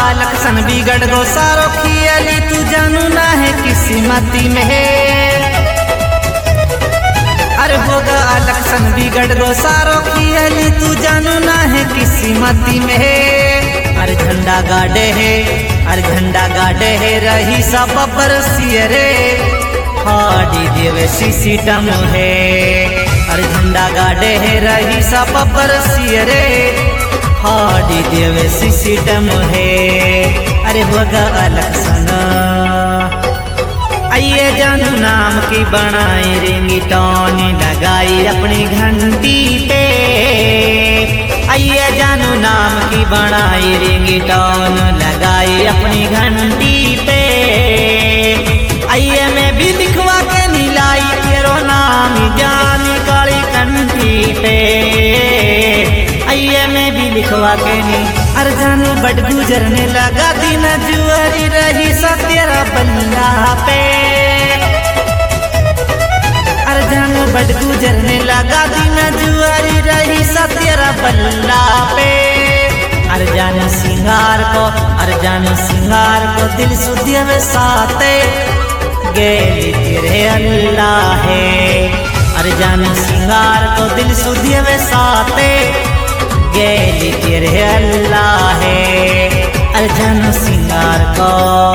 लक्षण बिगड़ गो सारो खियली तू जानू ना है किस्मती में है। अरे होगा लक्षण बिगड़ गो सारो खियली तू जानू ना है किस्मती में है। अरे झंडा गाड़े है, अरे झंडा गाड़े है रही सब बरसियरे हाडी देवे सिस्टम है। अरे झंडा गाड़े है रही सब बरसियरे हाडी देवे सिस्टम है। अरे होगा लक्षण आइए जानू नाम की बनाई रिंगटोन लगाई अपनी घंटी पे। आइए जानू नाम की बनाई रिंगटोन लगाई अपनी घंटी पे। आइए मैं भी लिखवा के नीलाई तेरो नाम जानी काली कंठी पे। आइए मैं भी लिखवा के नी अरे जानू बट गुजरने लगा दिन जुआरी रही सा तेरा बल्ला पे। अरे जानू बट गुजरने लगा दिन जुआरी रही सा तेरा बल्ला पे। अरे जानू सिंगार को, अरे जानू सिंगार को दिल सुधियव साथे गेली तेरे अल्लाह है। अरे जानू सिंगार को दिल सुधियव साथे गेली तेरे अल्लाह है। अरे जानू सिंगार को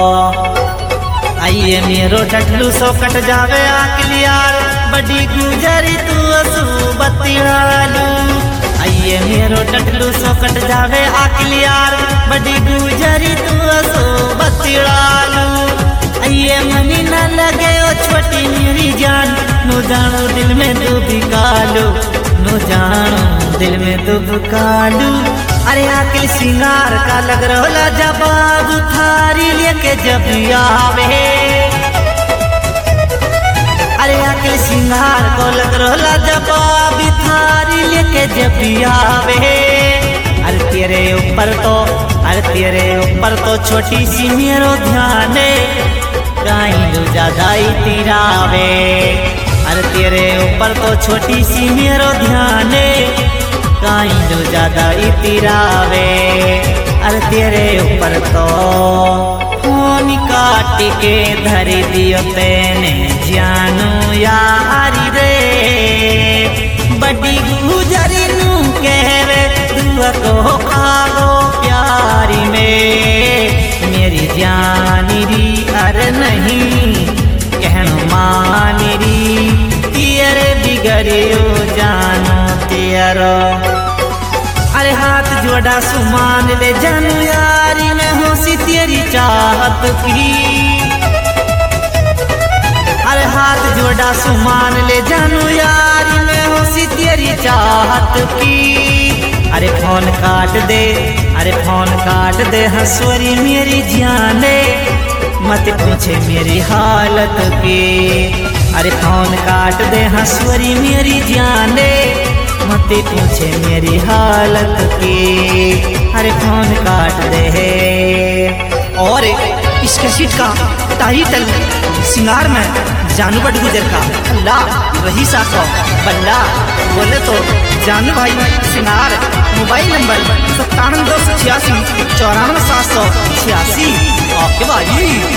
आइए मेरो टटलू सो कट जावे आकलियार बड़ी गुजरी तू असू बतियालू। आइए मेरो टटलू सो कट जावे आकलियार बड़ी गुजरी तू असू बतियालू। आइए मनी न लगे ओ छोटी मेरी जान नो जानो दिल में तू भी कालू, नो जानो दिल में तू भी कालू। अरे आकिल सिंगार का लग रहा जवाब थारी लेके जब आवे। अरे आकिल सिंगार को लग रहा जवाब थारी लेके जब आवे। अरे तेरे ऊपर तो, अरे तेरे ऊपर तो छोटी सी मेरो ध्यान कहीं ज्यादा ही तिरावे। अरे तेरे ऊपर तो छोटी सी मेरो ध्यान कहीं जो ज्यादा इतिरावे। अरे तेरे ऊपर तो फोन काट के धर दियो तेने जानू यारी रे बड़ी गुजरी नू कहवे दुआ को खागो प्यारी में मेरी जानी री। अरे नहीं कहनो मानी री तेरे बिगड़ियो जानो तेरो। अरे हाथ जोड़ा सुमान ले जानू यारी में होशी तेरी चाहत की। अरे हाथ जोड़ा सुमान ले जानू यारी में होशी तेरी चाहत की। अरे फोन काट दे, अरे फोन काट दे हंसोरी मेरी जाने मत पूछे मेरी हालत की। अरे फोन काट दे हंसोरी मेरी जाने मत पूछे मेरी हालत की। अरे फोन काट दे। और इस कैसेट का टाइटल सिंगार में जानू बट गुजर का अल्लाह वही साखो बल्ला बोले तो जानू भाई सिंगार। मोबाइल नंबर 97 286 94 786 आपके भाई।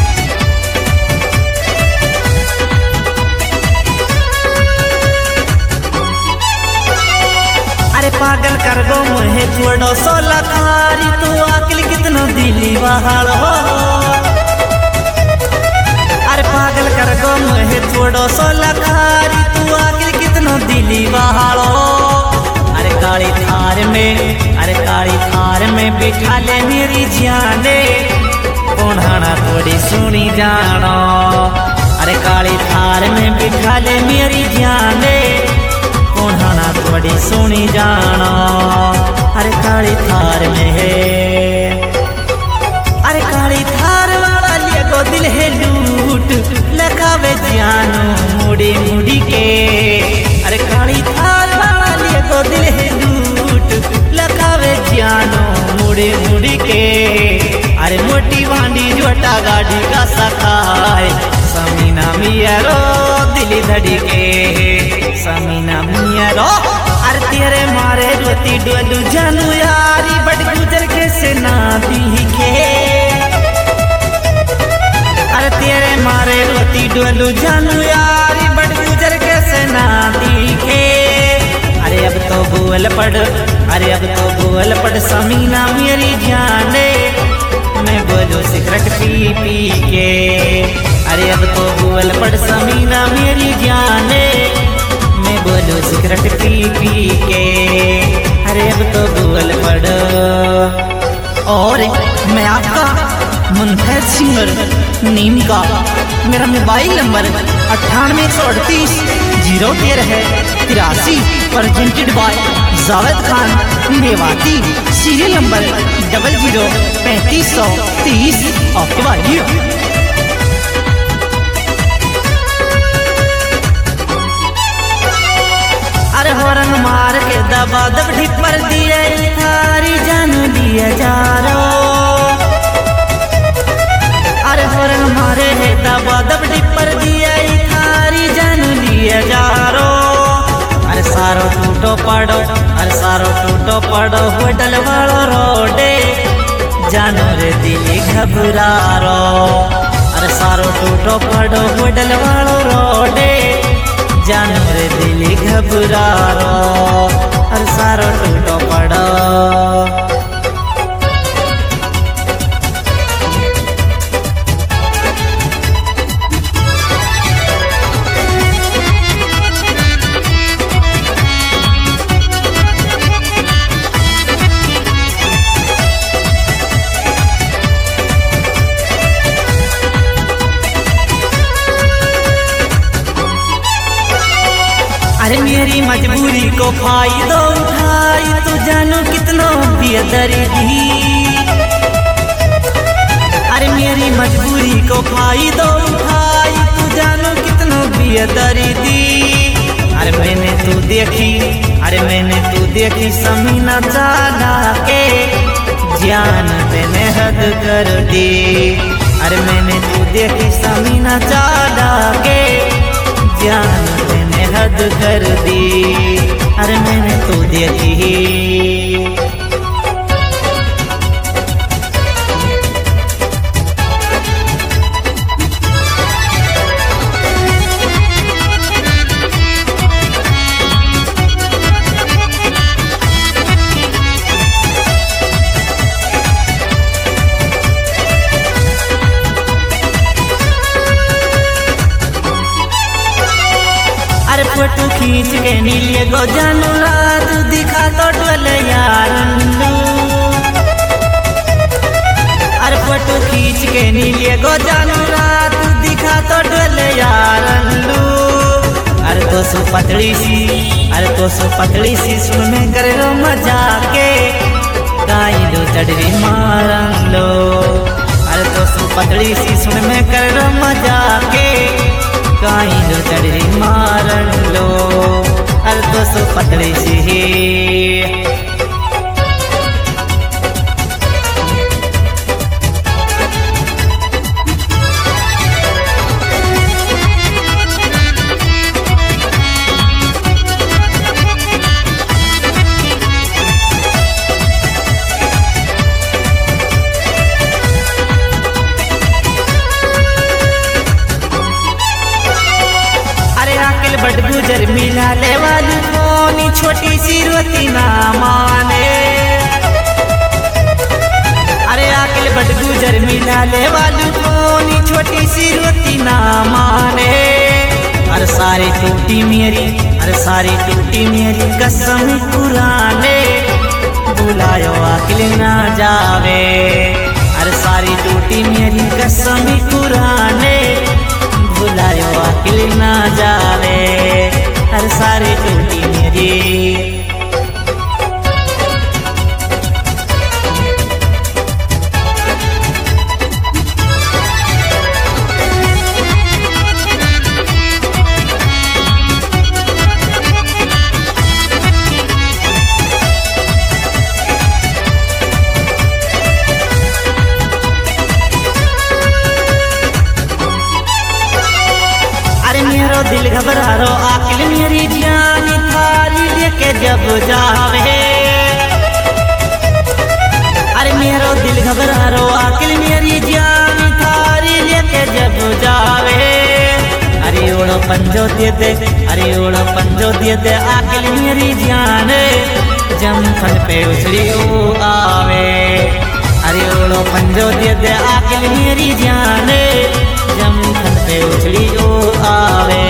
अरे पागल कर गो मुहे जोड़ो सोला थारी तू आकिल कितना दिली बहाल हो। अरे पागल कर गो मुहे जोड़ो सोला थारी तू आकिल कितना दिली बहाल हो। अरे काली थार में, अरे काली थार में बिठा ले मेरी जाने कोणाना थोड़ी सुनी जानो। अरे काली थार में बिठा ले मेरी जाने कोणाना थोड़ी सुनी जानो। अरे काली थार में है, अरे काली थार वाला लिए को दिल है लूट लगावे जानो मुड़ी मुड़ी के। अरे काली थार वाला लिए को दिल है लूट लगावे जानो मुड़ी मुड़ी के। अरे मोटी वांडी जोटा गाड़ी का सखाए समीना मियारो दिली धड़ी के समीना मियारो। अरे तेरे मारे रोती डोलू जानू यारी बड़ गुजर के कैसे ना दिखे। अरे तेरे मारे रोती डोलू जानू यारी बड़ गुजर कैसे ना दिखे। अरे अब तो बोल पड़, अरे अब तो बोल पड़ समीना मेरी जाने, मैं बोलूं सिगरेट पी पी के। अरे अब तो बोल पड़ समीना मेरी जाने, मैं बोलूं सिगरेट पी पी के। अरे अब तो बोल पड़। और मैं आपका मुनफर सिंगर नीम का, मेरा मोबाइल नंबर 98 है 83 presented by Javed Khan Mewati. Serial number 003530 आपके भाई। अरे हॉर्न मार के दबा दब ढिपर दिया थारी जान दिया जा रो। अरे हॉर्न मारे है दबा दब ढिपर दिया थारी जान दिया जा रो। अरे सारो टूटो पड़ो, अरे सारो टूटो पड़ो होटल वालो रोडे, जानो रे दिल घबरा रो। अरे सारो टूटो पड़ो होटल वालो रोडे, जानो रे दिल घबरा रो। अरे सारो टूटो पड़ो। अरे मेरी मजबूरी को फायदा उठाई तो जानो कितना बेदर्दी। अरे मेरी मजबूरी को फायदा उठाई तो जानो कितना बेदर्दी। अरे मैंने तू देखी, अरे मैंने तू देखी समीना चाला के, जान मैंने हद कर दी। अरे मैंने तू देखी समीना चाला के, जान मैंने हद कर दी। अरे मैंने तो देखी। फोटो खींच के नीले गो जानू रात दिखा तो डोले यार। अरे फोटो खींच के नीले गो जानू रात दिखा तो डोले यार। अरे तो सो पतली सी, अरे तो सो पतली सी सुन में कर लो मजा के, गाई लो चढ़ी मारन लो। अरे तो सो पतली सी सुन में कर लो मजा के, काई लो चढ़ी मारन लो। अरे तो सो पतली सी। बड़ गुजर मिला ले वाली मोनी छोटी सी रोती ना माने। अरे आकल बड़ गुजर मिला ले वाली मोनी छोटी सी रोती ना माने। अरे सारी टूटी मेरी, अरे सारी टूटी मेरी कसम पुराने, बुलायो आकल ना जावे। अरे सारी टूटी मेरी कसम पुराने, बुलायो आकल ना जावे। हर सारी टूटी मेरी। दिल घबरा रो आकल मेरी जान थारी लेके जब जावे। अरे मेरा पंजो दे दे, अरे ओढ़ो पंजो दे दे आकिल मेरी जान, जमखन पे उछड़ी ओ आवे। अरे ओढ़ो पंजो दे दे आकिल मेरी जान, जमखन पे उछड़ी ओ आवे।